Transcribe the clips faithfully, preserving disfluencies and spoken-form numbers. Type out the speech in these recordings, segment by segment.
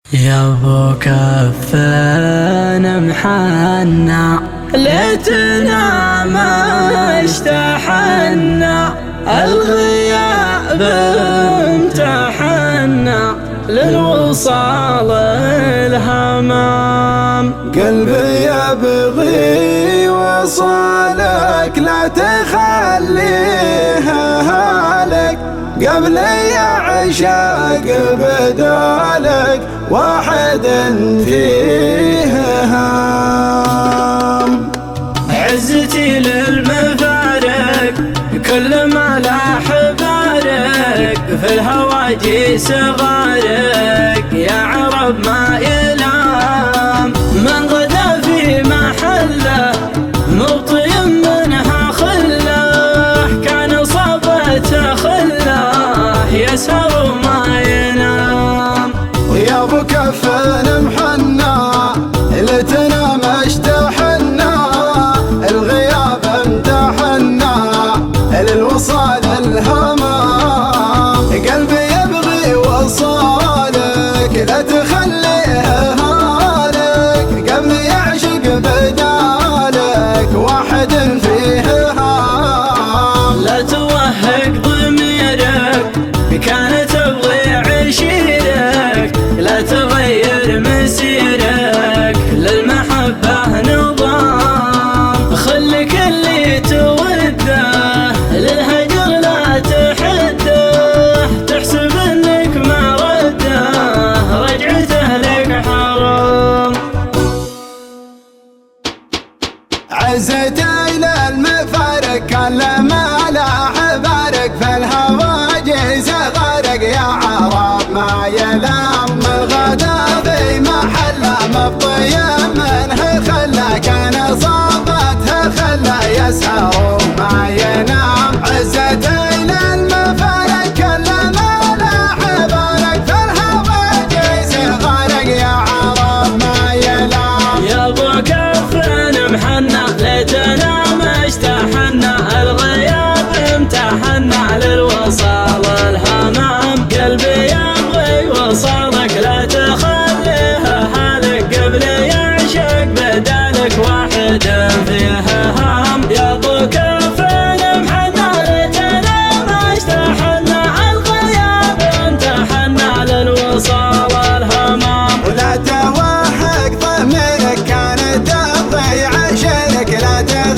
يا ابو كفن محنى ليتنا ما اشتحنا، الغياب امتحنا للوصال الهمام. قلبي يبغي وصالك لا تخليه هالك، قبل يعشق بدالك واحد فيه هام. عزتي للمفارق كل ما لاح بارك، في الهواجيس غارق يا عرب ما يلام. من غدا في محله مبطي منها خله، كان صابته خله يسهر وما ينام. ويا ابو كفن محنى ليتنا ما اشتحنا، الغياب امتحنا للوصال الهمام. قلبي يبغي وصالك لا تخليه هالك، قبل يعشق بدالك واحد فيه هام. لا توهق ضميرك كانت تبغي عشيرك، لا تغير مسيرك للمحبة نظام. خلك اللي توده للهجر لا تحده، تحسب انك ما رده رجعته لك حرام. عزتي للمفارق كل ما لاح بارك، في الهواجيس غارق يا عرب ما يلام. غدا في محله مبطي منه خله، كان صابتها خله يسهر وما ينام. عزتي للمفارق كل ما لاح بارك، في الهواجيس غارق يا عرب ما يلام. يا ابو كفن محنى ليتنا ما اشتحنا، الغياب امتحنا للوصال الهمام. قلبي يبغي وصالك لا تخليه هالك، قبل يعشق بدالك واحد فيه هام. يا ابو كفن محنى ليتنا ما اشتحنا، الغياب امتحنا للوصال الهمام. ولا توهق ضميرك كانت تبغي عشرك، لا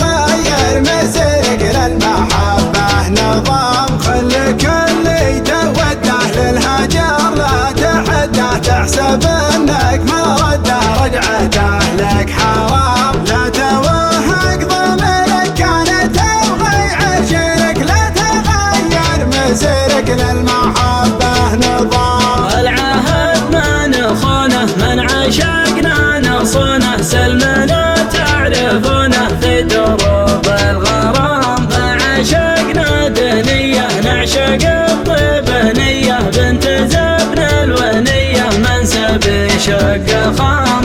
تغير مسيرك للمحبة نظام. خلك اللي توده للهجر لا تحده، تحسب انك ما رده رجعته لك حرام. لا توهق ضميرك كانت تبغي عشرك، لا تغير مسيرك للمحبة نظام. العهد ما نخونه من عشقنا نصونه، سلمنا تعرفونه في دروب الغرام. فعشقنا دنية نعشق الطيب نية، بنت زبن الونية منسب شق خام.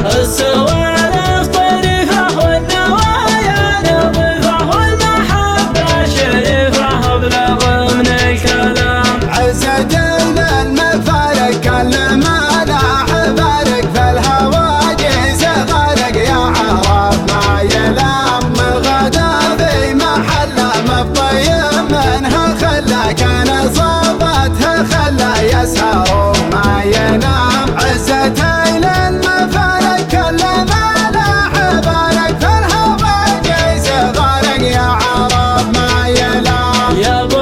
السوالف طريفة والنوايا نظيفة، والمحبة شريفة ابلغ من الكلام. عزتي للمفارق كل ما لاح بارك، في الهواجيس غارق يا عرب ما يلام. غدا في محله مبطي منها خله، كان صابتها خله يسهر وما ينام. عزتي للمفارق كل ما لاح بارك، في الهواجيس غارق يا عرب ما يلام. يا ابو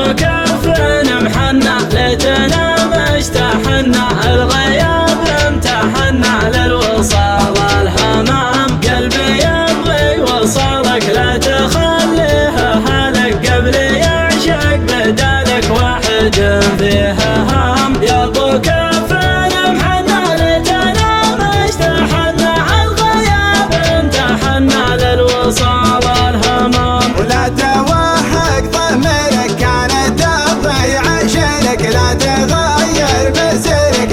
كفن محنى ليتنا ما اشتحنا، الغياب امتحنا للوصال الهمام. قلبي يبغي وصالك لا تخليه هالك، قبل يعشق بدالك واحد فيه هام. يا ابو كفن محنى ليتنا ما اشتحنا، الغياب امتحنا للوصال الهمام. ولا توهق ضميرك كانت تبغي عشرك، لا تغير مسيرك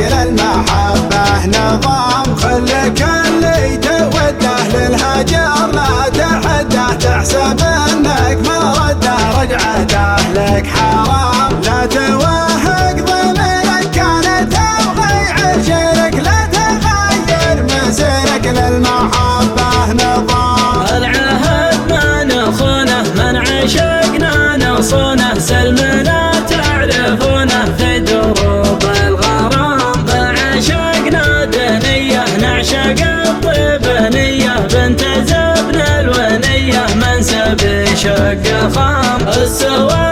للمحبة نظام. خلك اللي توده للهجر لا تحده، تحسب انك ما رده رجعته لك حرام. لا توهق ضميرك كانت تبغي عشرك، لا تغير شق خام السواد